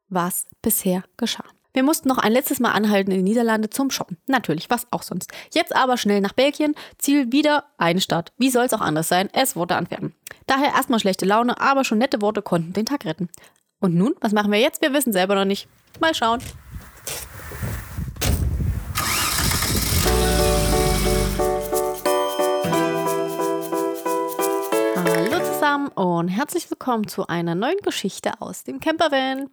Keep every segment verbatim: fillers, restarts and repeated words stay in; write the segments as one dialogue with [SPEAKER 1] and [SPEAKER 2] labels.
[SPEAKER 1] was bisher geschah. Wir mussten noch ein letztes Mal anhalten in den Niederlanden zum Shoppen. Natürlich, was auch sonst. Jetzt aber schnell nach Belgien. Ziel wieder eine Stadt. Wie soll es auch anders sein? Es wurde Antwerpen. Daher erstmal schlechte Laune, aber schon nette Worte konnten den Tag retten. Und nun, was machen wir jetzt? Wir wissen selber noch nicht. Mal schauen. Hallo zusammen und herzlich willkommen zu einer neuen Geschichte aus dem Campervan.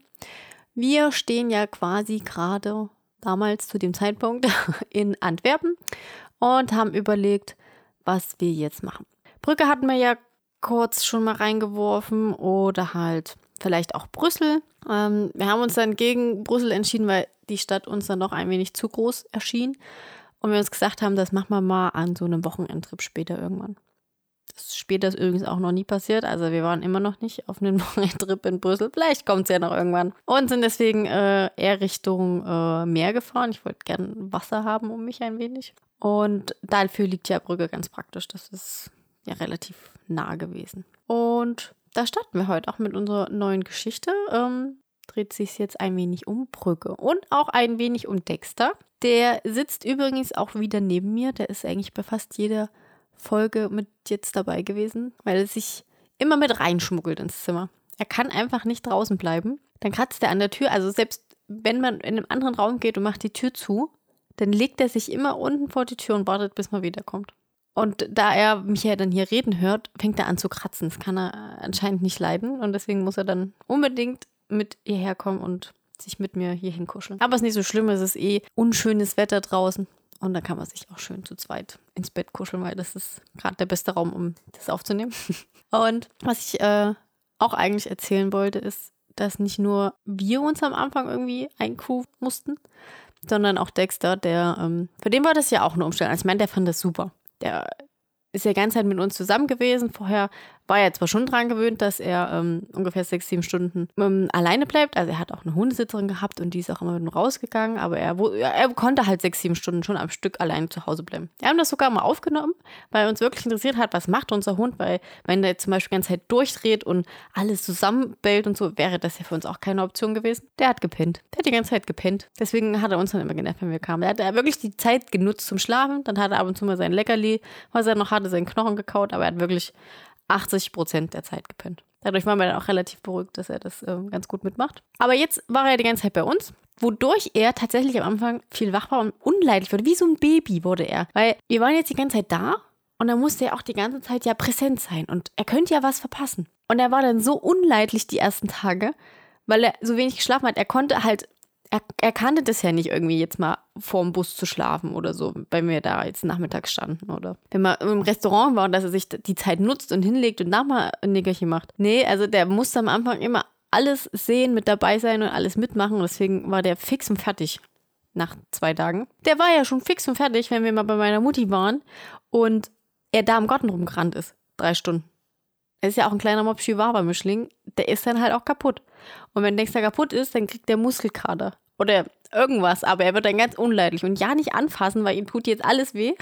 [SPEAKER 1] Wir stehen ja quasi gerade damals zu dem Zeitpunkt in Antwerpen und haben überlegt, was wir jetzt machen. Brügge hatten wir ja kurz schon mal reingeworfen oder halt vielleicht auch Brüssel. Ähm, wir haben uns dann gegen Brüssel entschieden, weil die Stadt uns dann noch ein wenig zu groß erschien. Und wir uns gesagt haben, das machen wir mal an so einem Wochenendtrip später irgendwann. Das später ist übrigens auch noch nie passiert. Also wir waren immer noch nicht auf einem Wochenendtrip in Brüssel. Vielleicht kommt es ja noch irgendwann. Und sind deswegen äh, eher Richtung äh, Meer gefahren. Ich wollte gerne Wasser haben um mich ein wenig. Und dafür liegt ja Brügge ganz praktisch. Das ist ja relativ nah gewesen. Und da starten wir heute auch mit unserer neuen Geschichte. Ähm, dreht sich jetzt ein wenig um Brügge und auch ein wenig um Dexter. Der sitzt übrigens auch wieder neben mir. Der ist eigentlich bei fast jeder Folge mit jetzt dabei gewesen, weil er sich immer mit reinschmuggelt ins Zimmer. Er kann einfach nicht draußen bleiben. Dann kratzt er an der Tür. Also selbst wenn man in einem anderen Raum geht und macht die Tür zu, dann legt er sich immer unten vor die Tür und wartet, bis man wiederkommt. Und da er mich ja dann hier reden hört, fängt er an zu kratzen. Das kann er anscheinend nicht leiden und deswegen muss er dann unbedingt mit hierher kommen und sich mit mir hier hinkuscheln. Aber es ist nicht so schlimm, es ist eh unschönes Wetter draußen. Und da kann man sich auch schön zu zweit ins Bett kuscheln, weil das ist gerade der beste Raum, um das aufzunehmen. Und was ich äh, auch eigentlich erzählen wollte, ist, dass nicht nur wir uns am Anfang irgendwie eingrooven mussten, sondern auch Dexter, der, ähm, für den war das ja auch eine Umstellung. Also ich meine, der fand das super. Der ist ja die ganze Zeit mit uns zusammen gewesen. Vorher war er zwar schon dran gewöhnt, dass er ähm, ungefähr sechs, sieben Stunden ähm, alleine bleibt. Also er hat auch eine Hundesitzerin gehabt und die ist auch immer mit ihm rausgegangen. Aber er, wo, er konnte halt sechs, sieben Stunden schon am Stück alleine zu Hause bleiben. Wir haben das sogar mal aufgenommen, weil uns wirklich interessiert hat, was macht unser Hund. Weil wenn der zum Beispiel die ganze Zeit durchdreht und alles zusammenbellt und so, wäre das ja für uns auch keine Option gewesen. Der hat gepennt. Der hat die ganze Zeit gepennt. Deswegen hat er uns dann immer genervt, wenn wir kamen. Er hat er wirklich die Zeit genutzt zum Schlafen. Dann hat er ab und zu mal sein Leckerli, was er noch hatte, seinen Knochen gekaut. Aber er hat wirklich achtzig Prozent der Zeit gepennt. Dadurch waren wir dann auch relativ beruhigt, dass er das ähm, ganz gut mitmacht. Aber jetzt war er die ganze Zeit bei uns, wodurch er tatsächlich am Anfang viel wach war und unleidlich wurde. Wie so ein Baby wurde er. Weil wir waren jetzt die ganze Zeit da und dann musste er auch die ganze Zeit ja präsent sein. Und er könnte ja was verpassen. Und er war dann so unleidlich die ersten Tage, weil er so wenig geschlafen hat. Er konnte halt, er, er kannte das ja nicht irgendwie jetzt mal vorm Bus zu schlafen oder so, wenn wir da jetzt nachmittags standen oder wenn man im Restaurant war und dass er sich die Zeit nutzt und hinlegt und nachher ein Nickerchen macht. Nee, also der musste am Anfang immer alles sehen, mit dabei sein und alles mitmachen und deswegen war der fix und fertig nach zwei Tagen. Der war ja schon fix und fertig, wenn wir mal bei meiner Mutti waren und er da im Garten rumgerannt ist. Drei Stunden. Er ist ja auch ein kleiner Mops-Chihuahua-Mischling, der ist dann halt auch kaputt. Und wenn Dexter kaputt ist, dann kriegt der Muskelkater. Oder irgendwas, aber er wird dann ganz unleidlich. Und ja, nicht anfassen, weil ihm tut jetzt alles weh.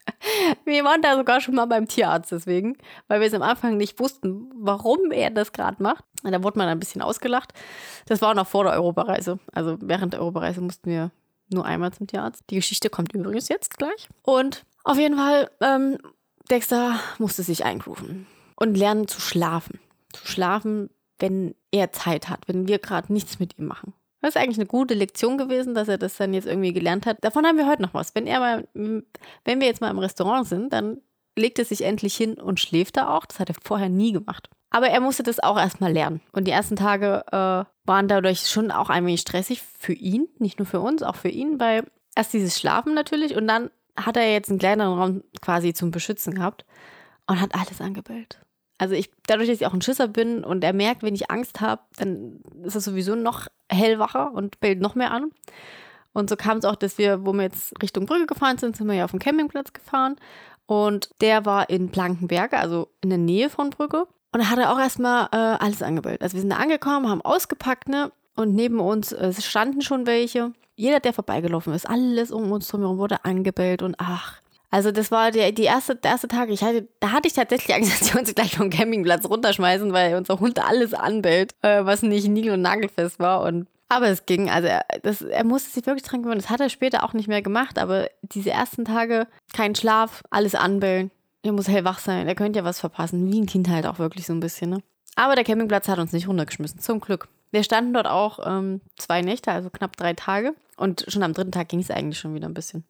[SPEAKER 1] Wir waren da sogar schon mal beim Tierarzt deswegen, weil wir es am Anfang nicht wussten, warum er das gerade macht. Und da wurde man ein bisschen ausgelacht. Das war noch vor der Europareise. Also während der Europareise mussten wir nur einmal zum Tierarzt. Die Geschichte kommt übrigens jetzt gleich. Und auf jeden Fall, ähm, Dexter musste sich eingrooven und lernen zu schlafen. Zu schlafen, wenn er Zeit hat, wenn wir gerade nichts mit ihm machen. Das ist eigentlich eine gute Lektion gewesen, dass er das dann jetzt irgendwie gelernt hat. Davon haben wir heute noch was. Wenn er mal, wenn wir jetzt mal im Restaurant sind, dann legt er sich endlich hin und schläft da auch. Das hat er vorher nie gemacht. Aber er musste das auch erstmal lernen. Und die ersten Tage äh, waren dadurch schon auch ein wenig stressig für ihn, nicht nur für uns, auch für ihn, weil erst dieses Schlafen natürlich und dann hat er jetzt einen kleineren Raum quasi zum Beschützen gehabt und hat alles angebellt. Also ich, dadurch, dass ich auch ein Schisser bin und er merkt, wenn ich Angst habe, dann ist er sowieso noch hellwacher und bellt noch mehr an. Und so kam es auch, dass wir, wo wir jetzt Richtung Brügge gefahren sind, sind wir ja auf dem Campingplatz gefahren. Und der war in Blankenberge, also in der Nähe von Brügge. Und da hat er auch erstmal äh, alles angebellt. Also wir sind da angekommen, haben ausgepackt, ne? Und neben uns äh, standen schon welche. Jeder, der vorbeigelaufen ist, alles um uns drumherum wurde angebellt und ach. Also das war der, die erste, der erste Tag, ich hatte, da hatte ich tatsächlich Angst, dass wir uns gleich vom Campingplatz runterschmeißen, weil unser Hund alles anbellt, äh, was nicht niedel- und nagelfest war. Und Aber es ging, also er, das, er musste sich wirklich dran gewöhnen. Das hat er später auch nicht mehr gemacht, aber diese ersten Tage, kein Schlaf, alles anbellen. Er muss hellwach sein, er könnte ja was verpassen. Wie ein Kind halt auch wirklich so ein bisschen, ne? Aber der Campingplatz hat uns nicht runtergeschmissen, zum Glück. Wir standen dort auch ähm, zwei Nächte, also knapp drei Tage. Und schon am dritten Tag ging es eigentlich schon wieder ein bisschen.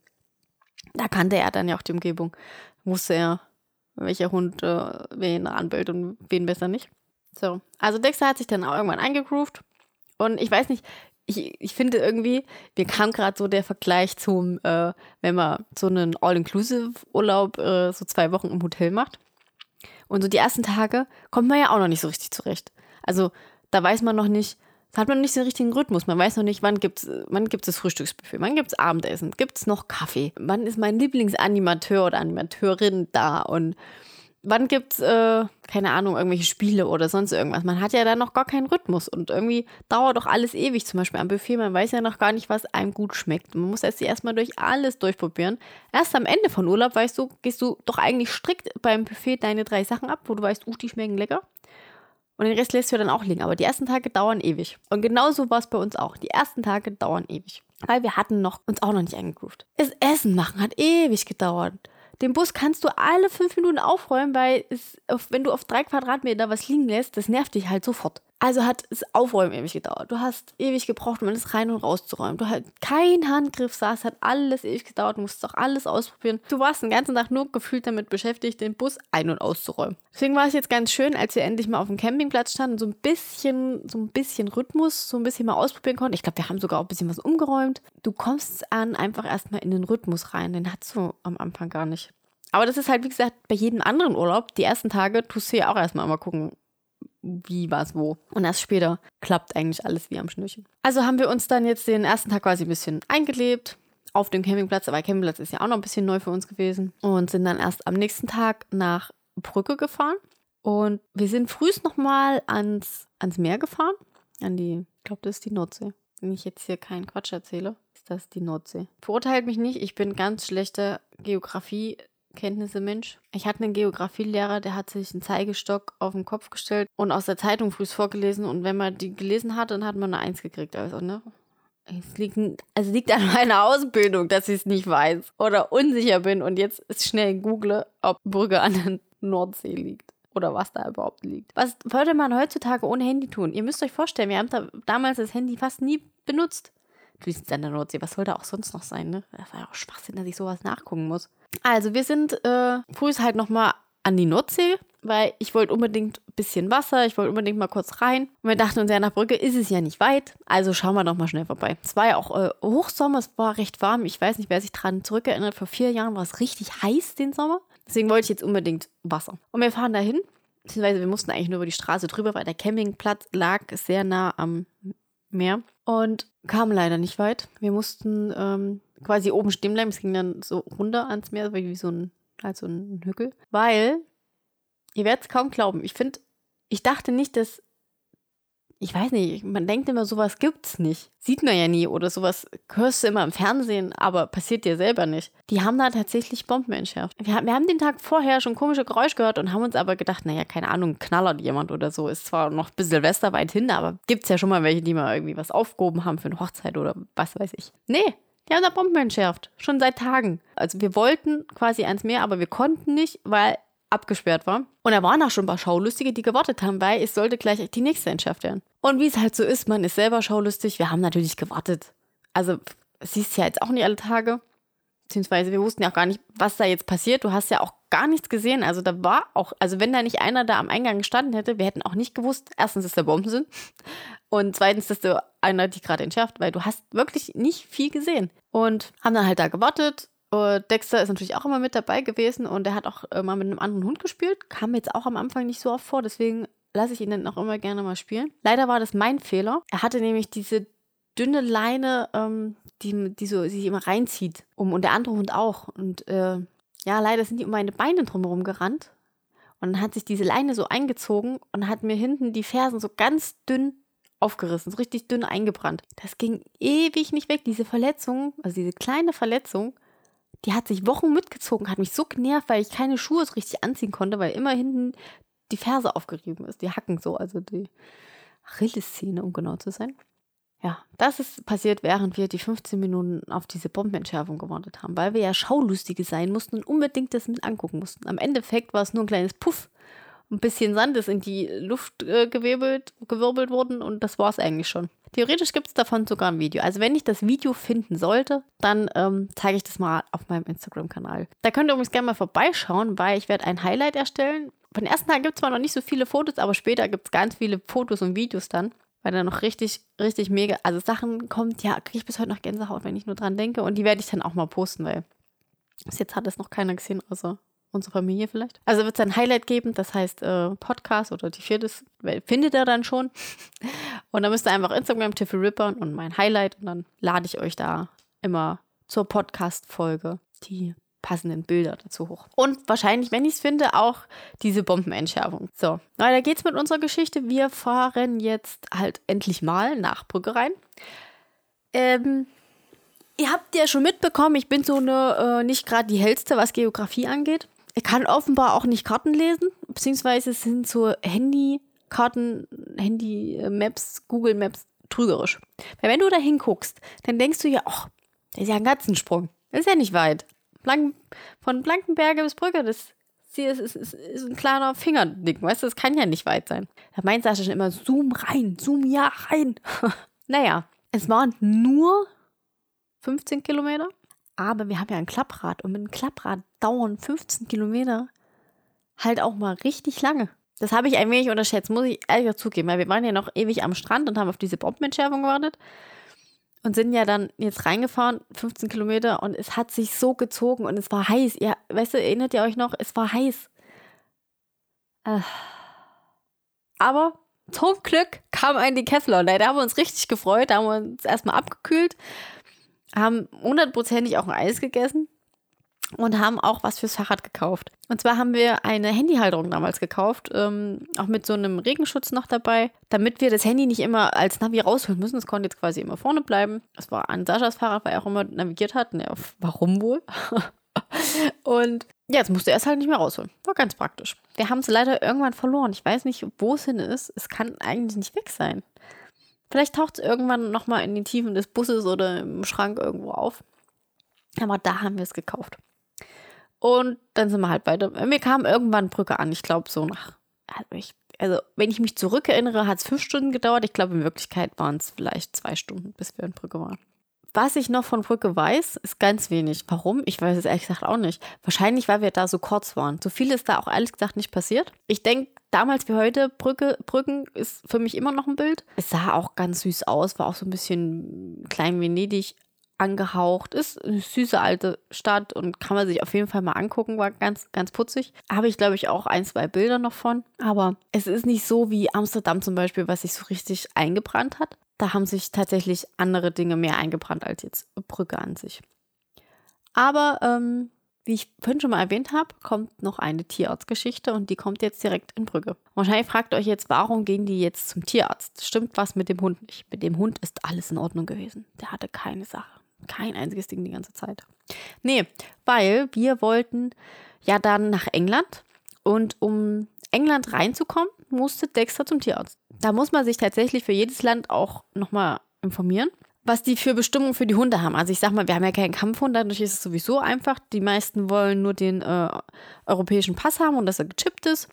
[SPEAKER 1] Da kannte er dann ja auch die Umgebung. Wusste er, welcher Hund äh, wen anbellt und wen besser nicht. So, also Dexter hat sich dann auch irgendwann eingegroovt. Und ich weiß nicht, ich, ich finde irgendwie, mir kam gerade so der Vergleich zum, äh, wenn man so einen All-Inclusive-Urlaub äh, so zwei Wochen im Hotel macht. Und so die ersten Tage kommt man ja auch noch nicht so richtig zurecht. Also da weiß man noch nicht, da hat man noch nicht so einen richtigen Rhythmus. Man weiß noch nicht, wann gibt es wann gibt's das Frühstücksbuffet, wann gibt es Abendessen, gibt es noch Kaffee, wann ist mein Lieblingsanimateur oder Animateurin da und wann gibt es, äh, keine Ahnung, irgendwelche Spiele oder sonst irgendwas. Man hat ja da noch gar keinen Rhythmus und irgendwie dauert doch alles ewig. Zum Beispiel am Buffet, man weiß ja noch gar nicht, was einem gut schmeckt. Man muss erst erstmal durch alles durchprobieren. Erst am Ende von Urlaub, weißt du, gehst du doch eigentlich strikt beim Buffet deine drei Sachen ab, wo du weißt, uh, die schmecken lecker. Und den Rest lässt du dann auch liegen. Aber die ersten Tage dauern ewig. Und genauso war es bei uns auch. Die ersten Tage dauern ewig. Weil wir hatten noch, uns auch noch nicht eingegroovt. Das Essen machen hat ewig gedauert. Den Bus kannst du alle fünf Minuten aufräumen, weil es, wenn du auf drei Quadratmeter was liegen lässt, das nervt dich halt sofort. Also hat es Aufräumen ewig gedauert. Du hast ewig gebraucht, um alles rein und rauszuräumen. Du hast kein Handgriff saß, hat alles ewig gedauert. Du musstest auch alles ausprobieren. Du warst den ganzen Tag nur gefühlt damit beschäftigt, den Bus ein- und auszuräumen. Deswegen war es jetzt ganz schön, als wir endlich mal auf dem Campingplatz standen und so ein bisschen, so ein bisschen Rhythmus, so ein bisschen mal ausprobieren konnten. Ich glaube, wir haben sogar auch ein bisschen was umgeräumt. Du kommst an einfach erstmal in den Rhythmus rein. Den hattest du am Anfang gar nicht. Aber das ist halt, wie gesagt, bei jedem anderen Urlaub. Die ersten Tage tust du ja auch erstmal mal gucken, wie, was, wo. Und erst später klappt eigentlich alles wie am Schnürchen. Also haben wir uns dann jetzt den ersten Tag quasi ein bisschen eingelebt auf dem Campingplatz. Aber Campingplatz ist ja auch noch ein bisschen neu für uns gewesen. Und sind dann erst am nächsten Tag nach Brügge gefahren. Und wir sind frühst nochmal ans, ans Meer gefahren. An die, ich glaube, das ist die Nordsee. Wenn ich jetzt hier keinen Quatsch erzähle, ist das die Nordsee. Verurteilt mich nicht, ich bin ganz schlechter Geografie- Kenntnisse Mensch. Ich hatte einen Geografielehrer, der hat sich einen Zeigestock auf den Kopf gestellt und aus der Zeitung früh vorgelesen. Und wenn man die gelesen hat, dann hat man eine Eins gekriegt. Also, ne? Es liegt, es liegt an meiner Ausbildung, dass ich es nicht weiß oder unsicher bin und jetzt schnell google, ob Brügge an der Nordsee liegt oder was da überhaupt liegt. Was würde man heutzutage ohne Handy tun? Ihr müsst euch vorstellen, wir haben da damals das Handy fast nie benutzt. Natürlich ist es an der Nordsee, was soll da auch sonst noch sein, ne? Das war ja auch Schwachsinn, dass ich sowas nachgucken muss. Also wir sind äh, früh halt nochmal an die Nordsee, weil ich wollte unbedingt ein bisschen Wasser, ich wollte unbedingt mal kurz rein. Und wir dachten uns ja, nach Brügge ist es ja nicht weit, also schauen wir doch mal schnell vorbei. Es war ja auch äh, Hochsommer, es war recht warm. Ich weiß nicht, wer sich daran zurückerinnert, vor vier Jahren war es richtig heiß den Sommer. Deswegen wollte ich jetzt unbedingt Wasser. Und wir fahren dahin, beziehungsweise wir mussten eigentlich nur über die Straße drüber, weil der Campingplatz lag sehr nah am Meer und kamen leider nicht weit. Wir mussten ähm, quasi oben stehen bleiben. Es ging dann so runter ans Meer, wie so ein, halt so ein Hügel. Weil, ihr werdet es kaum glauben, ich finde, ich dachte nicht, dass, ich weiß nicht, man denkt immer, sowas gibt's nicht. Sieht man ja nie oder sowas hörst du immer im Fernsehen, aber passiert dir selber nicht. Die haben da tatsächlich Bomben entschärft. Wir haben, wir haben den Tag vorher schon komische Geräusche gehört und haben uns aber gedacht, naja, keine Ahnung, knallert jemand oder so. Ist zwar noch bis Silvester weit hin, aber gibt's ja schon mal welche, die mal irgendwie was aufgehoben haben für eine Hochzeit oder was weiß ich. Nee, die haben da Bomben entschärft. Schon seit Tagen. Also wir wollten quasi ans Meer, aber wir konnten nicht, weil abgesperrt war. Und da waren auch schon ein paar Schaulustige, die gewartet haben, weil es sollte gleich die nächste entschärft werden. Und wie es halt so ist, man ist selber schaulustig. Wir haben natürlich gewartet. Also, siehst ja jetzt auch nicht alle Tage. Beziehungsweise wir wussten ja auch gar nicht, was da jetzt passiert. Du hast ja auch gar nichts gesehen. Also da war auch, also wenn da nicht einer da am Eingang gestanden hätte, wir hätten auch nicht gewusst, erstens, dass da Bomben sind und zweitens, dass da einer die gerade entschärft, weil du hast wirklich nicht viel gesehen. Und haben dann halt da gewartet. Uh, Dexter ist natürlich auch immer mit dabei gewesen und er hat auch äh, mal mit einem anderen Hund gespielt. Kam jetzt auch am Anfang nicht so oft vor, deswegen lasse ich ihn dann auch immer gerne mal spielen. Leider war das mein Fehler. Er hatte nämlich diese dünne Leine, ähm, die, die so sich immer reinzieht. Um, und der andere Hund auch. Und äh, ja, leider sind die um meine Beine drumherum gerannt. Und dann hat sich diese Leine so eingezogen und hat mir hinten die Fersen so ganz dünn aufgerissen, so richtig dünn eingebrannt. Das ging ewig nicht weg. Diese Verletzung, also diese kleine Verletzung, die hat sich Wochen mitgezogen, hat mich so genervt, weil ich keine Schuhe so richtig anziehen konnte, weil immer hinten die Ferse aufgerieben ist, die Hacken so, also die Achillessehne, um genau zu sein. Ja, das ist passiert, während wir die fünfzehn Minuten auf diese Bombenentschärfung gewartet haben, weil wir ja Schaulustige sein mussten und unbedingt das mit angucken mussten. Am Endeffekt war es nur ein kleines Puff. Ein bisschen Sand ist in die Luft äh, gewirbelt, gewirbelt worden und das war es eigentlich schon. Theoretisch gibt es davon sogar ein Video. Also wenn ich das Video finden sollte, dann ähm, zeige ich das mal auf meinem Instagram-Kanal. Da könnt ihr übrigens gerne mal vorbeischauen, weil ich werde ein Highlight erstellen. Von den ersten Tag gibt es zwar noch nicht so viele Fotos, aber später gibt es ganz viele Fotos und Videos dann, weil da noch richtig, richtig mega, also Sachen kommt, ja, kriege ich bis heute noch Gänsehaut, wenn ich nur dran denke und die werde ich dann auch mal posten, weil bis jetzt hat das noch keiner gesehen, außer unsere Familie vielleicht. Also wird es ein Highlight geben, das heißt äh, Podcast oder die viertes, findet ihr dann schon. Und dann müsst ihr einfach Instagram, Tiffy Ripper und mein Highlight und dann lade ich euch da immer zur Podcast-Folge die passenden Bilder dazu hoch. Und wahrscheinlich, wenn ich es finde, auch diese Bombenentschärfung. So, weiter geht's mit unserer Geschichte. Wir fahren jetzt halt endlich mal nach Brügge rein. Ähm, ihr habt ja schon mitbekommen, ich bin so eine, äh, nicht gerade die hellste, was Geografie angeht. Ich kann offenbar auch nicht Karten lesen, beziehungsweise es sind so Handykarten, Handy-Maps, Google Maps trügerisch. Weil wenn du da hinguckst, dann denkst du ja, ach, das ist ja ein Katzensprung. Das ist ja nicht weit. Blank, von Blankenberge bis Brügge, das ist, ist, ist, ist ein kleiner Fingerding, weißt du, das kann ja nicht weit sein. Da meint Sascha schon immer, zoom rein, zoom ja rein. Naja, es waren nur fünfzehn Kilometer. Aber wir haben ja ein Klapprad und mit einem Klapprad dauern fünfzehn Kilometer halt auch mal richtig lange. Das habe ich ein wenig unterschätzt, muss ich ehrlich zugeben, weil wir waren ja noch ewig am Strand und haben auf diese Bombenentschärfung gewartet und sind ja dann jetzt reingefahren, fünfzehn Kilometer und es hat sich so gezogen und es war heiß. Ja, weißt du, erinnert ihr euch noch? Es war heiß. Äh. Aber zum Glück kam ein die Kessler und da haben wir uns richtig gefreut, da haben wir uns erstmal abgekühlt. Haben hundertprozentig auch ein Eis gegessen und haben auch was fürs Fahrrad gekauft. Und zwar haben wir eine Handyhalterung damals gekauft, ähm, auch mit so einem Regenschutz noch dabei, damit wir das Handy nicht immer als Navi rausholen müssen. Es konnte jetzt quasi immer vorne bleiben. Das war an Saschas Fahrrad, weil er auch immer navigiert hat. Ja, warum wohl? Und ja, jetzt musste er es halt nicht mehr rausholen. War ganz praktisch. Wir haben es leider irgendwann verloren. Ich weiß nicht, wo es hin ist. Es kann eigentlich nicht weg sein. Vielleicht taucht es irgendwann nochmal in den Tiefen des Busses oder im Schrank irgendwo auf. Aber da haben wir es gekauft. Und dann sind wir halt weiter. Wir kamen irgendwann Brügge an. Ich glaube so nach, also wenn ich mich zurückerinnere, hat es fünf Stunden gedauert. Ich glaube in Wirklichkeit waren es vielleicht zwei Stunden, bis wir in Brügge waren. Was ich noch von Brügge weiß, ist ganz wenig. Warum? Ich weiß es ehrlich gesagt auch nicht. Wahrscheinlich, weil wir da so kurz waren. So viel ist da auch ehrlich gesagt nicht passiert. Ich denke, damals wie heute, Brügge, Brüggen ist für mich immer noch ein Bild. Es sah auch ganz süß aus, war auch so ein bisschen klein Venedig angehaucht. Ist eine süße alte Stadt und kann man sich auf jeden Fall mal angucken, war ganz, ganz putzig. Habe ich, glaube ich, auch ein, zwei Bilder noch von. Aber es ist nicht so wie Amsterdam zum Beispiel, was sich so richtig eingebrannt hat. Da haben sich tatsächlich andere Dinge mehr eingebrannt als jetzt Brügge an sich. Aber ähm, wie ich vorhin schon mal erwähnt habe, kommt noch eine Tierarztgeschichte und die kommt jetzt direkt in Brügge. Wahrscheinlich fragt ihr euch jetzt, warum gehen die jetzt zum Tierarzt? Stimmt was mit dem Hund nicht? Mit dem Hund ist alles in Ordnung gewesen. Der hatte keine Sache. Kein einziges Ding die ganze Zeit. Nee, weil wir wollten ja dann nach England und um England reinzukommen, musste Dexter zum Tierarzt. Da muss man sich tatsächlich für jedes Land auch nochmal informieren, was die für Bestimmungen für die Hunde haben. Also ich sag mal, wir haben ja keinen Kampfhund, dadurch ist es sowieso einfach. Die meisten wollen nur den äh, europäischen Pass haben und dass er gechippt ist.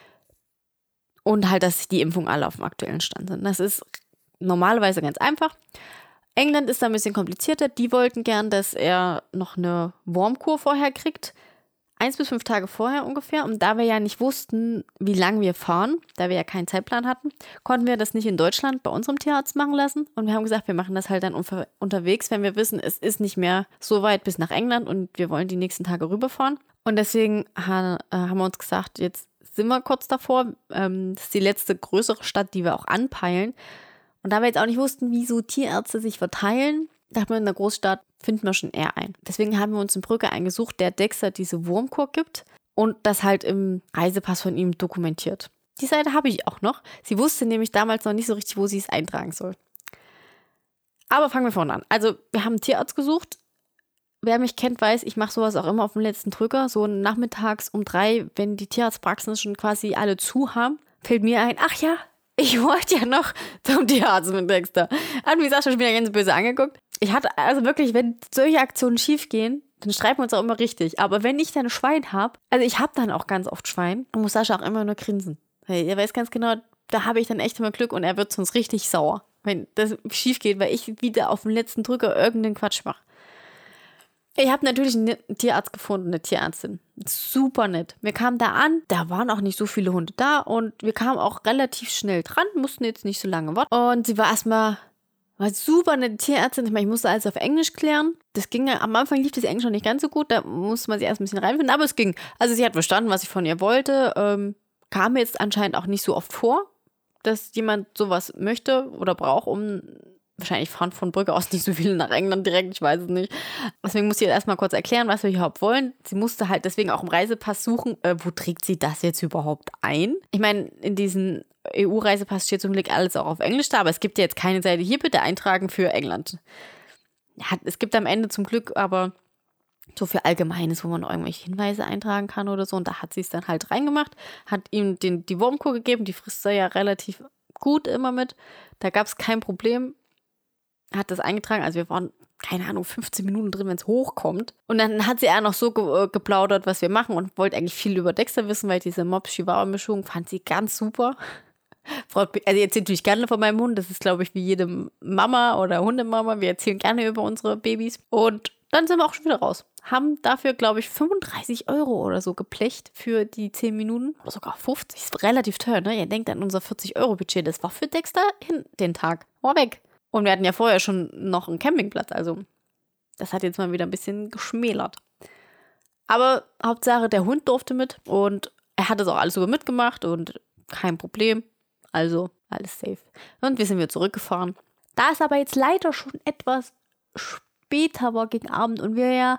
[SPEAKER 1] Und halt, dass die Impfungen alle auf dem aktuellen Stand sind. Das ist normalerweise ganz einfach. England ist da ein bisschen komplizierter. Die wollten gern, dass er noch eine Wurmkur vorher kriegt. Eins bis fünf Tage vorher ungefähr. Und da wir ja nicht wussten, wie lange wir fahren, da wir ja keinen Zeitplan hatten, konnten wir das nicht in Deutschland bei unserem Tierarzt machen lassen. Und wir haben gesagt, wir machen das halt dann unver- unterwegs, wenn wir wissen, es ist nicht mehr so weit bis nach England und wir wollen die nächsten Tage rüberfahren. Und deswegen ha- äh, haben wir uns gesagt, jetzt sind wir kurz davor. Ähm, das ist die letzte größere Stadt, die wir auch anpeilen. Und da wir jetzt auch nicht wussten, wie so Tierärzte sich verteilen, dachten wir, in der Großstadt finden wir schon eher ein. Deswegen haben wir uns in Brügge eingesucht, der Dexter diese Wurmkur gibt und das halt im Reisepass von ihm dokumentiert. Die Seite habe ich auch noch. Sie wusste nämlich damals noch nicht so richtig, wo sie es eintragen soll. Aber fangen wir vorne an. Also wir haben einen Tierarzt gesucht. Wer mich kennt, weiß, ich mache sowas auch immer auf dem letzten Drücker. So nachmittags um drei, wenn die Tierarztpraxen schon quasi alle zu haben, fällt mir ein, ach ja, Ich wollte ja noch zum Tierarzt mit Dexter. Hat mich Sascha schon wieder ganz böse angeguckt. Ich hatte also wirklich, wenn solche Aktionen schief gehen, dann streiten wir uns auch immer richtig. Aber wenn ich dann ein Schwein habe, also ich habe dann auch ganz oft Schwein, dann muss Sascha auch immer nur grinsen. Weil er weiß ganz genau, da habe ich dann echt immer Glück und er wird sonst richtig sauer, wenn das schief geht, weil ich wieder auf den letzten Drücker irgendeinen Quatsch mache. Ich habe natürlich einen Tierarzt gefunden, eine Tierärztin. Super nett. Wir kamen da an, da waren auch nicht so viele Hunde da und wir kamen auch relativ schnell dran, mussten jetzt nicht so lange warten. Und sie war erstmal, war super eine Tierärztin. Ich meine, ich musste alles auf Englisch klären. Das ging ja, am Anfang lief das Englisch noch nicht ganz so gut, da musste man sich erst ein bisschen reinfinden, aber es ging. Also sie hat verstanden, was ich von ihr wollte. Ähm, kam mir jetzt anscheinend auch nicht so oft vor, dass jemand sowas möchte oder braucht, um... Wahrscheinlich fahren von Brügge aus nicht so viele nach England direkt, ich weiß es nicht. Deswegen musste ich jetzt erstmal kurz erklären, was wir überhaupt wollen. Sie musste halt deswegen auch im Reisepass suchen, äh, wo trägt sie das jetzt überhaupt ein? Ich meine, in diesem E U-Reisepass steht zum Glück alles auch auf Englisch da, aber es gibt ja jetzt keine Seite, hier bitte eintragen für England. Ja, es gibt am Ende zum Glück aber so für Allgemeines, wo man irgendwelche Hinweise eintragen kann oder so. Und da hat sie es dann halt reingemacht, hat ihm den, die Wurmkur gegeben, die frisst er ja relativ gut immer mit. Da gab es kein Problem. Hat das eingetragen, also wir waren, keine Ahnung, fünfzehn Minuten drin, wenn es hochkommt. Und dann hat sie eher noch so ge- geplaudert, was wir machen und wollte eigentlich viel über Dexter wissen, weil diese Mops-Chihuahua-Mischung fand sie ganz super. Also ich erzähle natürlich gerne von meinem Hund, das ist, glaube ich, wie jede Mama oder Hundemama, wir erzählen gerne über unsere Babys. Und dann sind wir auch schon wieder raus. Haben dafür, glaube ich, fünfunddreißig Euro oder so geplecht für die zehn Minuten. Oder sogar fünfzig, ist relativ teuer, ne? Ihr denkt an unser vierzig-Euro-Budget, das war für Dexter hin, den Tag. War weg. Und wir hatten ja vorher schon noch einen Campingplatz, also das hat jetzt mal wieder ein bisschen geschmälert. Aber Hauptsache, der Hund durfte mit und er hat das auch alles sogar mitgemacht und kein Problem. Also alles safe. Und wir sind wieder zurückgefahren. Da es aber jetzt leider schon etwas später war gegen Abend und wir ja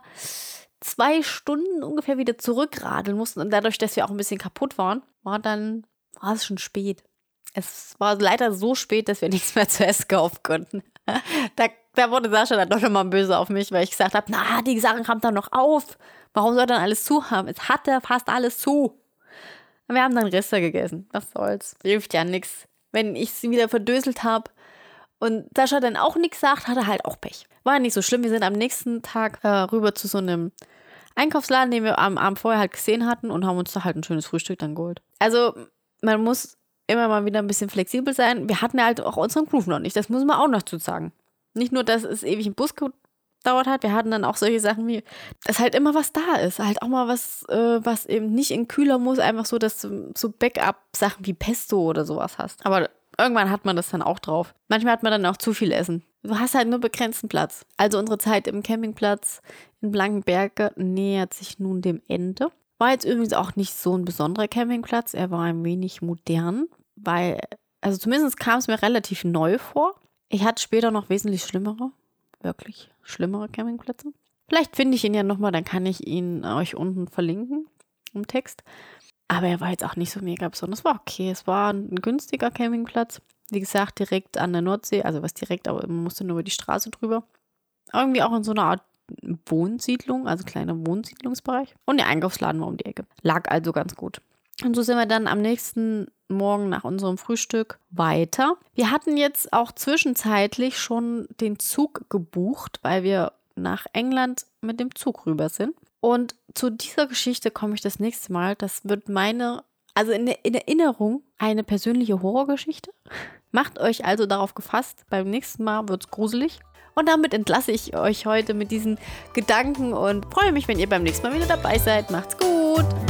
[SPEAKER 1] zwei Stunden ungefähr wieder zurückradeln mussten und dadurch, dass wir auch ein bisschen kaputt waren, war dann, war es schon spät. Es war leider so spät, dass wir nichts mehr zu essen kaufen konnten. Da, da wurde Sascha dann doch nochmal böse auf mich, weil ich gesagt habe, na, die Sachen haben dann noch auf. Warum soll dann alles zu haben? Es hatte fast alles zu. Und wir haben dann Reste gegessen. Was soll's? Hilft ja nichts. Wenn ich sie wieder verdöselt habe und Sascha dann auch nichts sagt, hat er halt auch Pech. War nicht so schlimm. Wir sind am nächsten Tag äh, rüber zu so einem Einkaufsladen, den wir am Abend vorher halt gesehen hatten und haben uns da halt ein schönes Frühstück dann geholt. Also man muss immer mal wieder ein bisschen flexibel sein. Wir hatten ja halt auch unseren Groove noch nicht. Das muss man auch noch zu sagen. Nicht nur, dass es ewig im Bus gedauert hat, wir hatten dann auch solche Sachen wie, dass halt immer was da ist. Halt auch mal was, äh, was eben nicht in Kühler muss, einfach so, dass du so Backup-Sachen wie Pesto oder sowas hast. Aber irgendwann hat man das dann auch drauf. Manchmal hat man dann auch zu viel Essen. Du hast halt nur begrenzten Platz. Also unsere Zeit im Campingplatz in Blankenberge nähert sich nun dem Ende. War jetzt übrigens auch nicht so ein besonderer Campingplatz. Er war ein wenig modern, weil, also zumindest kam es mir relativ neu vor. Ich hatte später noch wesentlich schlimmere, wirklich schlimmere Campingplätze. Vielleicht finde ich ihn ja nochmal, dann kann ich ihn euch unten verlinken im Text. Aber er war jetzt auch nicht so mega besonders. Es war okay, es war ein günstiger Campingplatz. Wie gesagt, direkt an der Nordsee, also was direkt, aber man musste nur über die Straße drüber. Irgendwie auch in so einer Art Wohnsiedlung, also kleiner Wohnsiedlungsbereich. Und der Einkaufsladen war um die Ecke. Lag also ganz gut. Und so sind wir dann am nächsten Morgen nach unserem Frühstück weiter. Wir hatten jetzt auch zwischenzeitlich schon den Zug gebucht, weil wir nach England mit dem Zug rüber sind. Und zu dieser Geschichte komme ich das nächste Mal. Das wird meine, also in, in Erinnerung, eine persönliche Horrorgeschichte. Macht euch also darauf gefasst, beim nächsten Mal wird es gruselig. Und damit entlasse ich euch heute mit diesen Gedanken und freue mich, wenn ihr beim nächsten Mal wieder dabei seid. Macht's gut!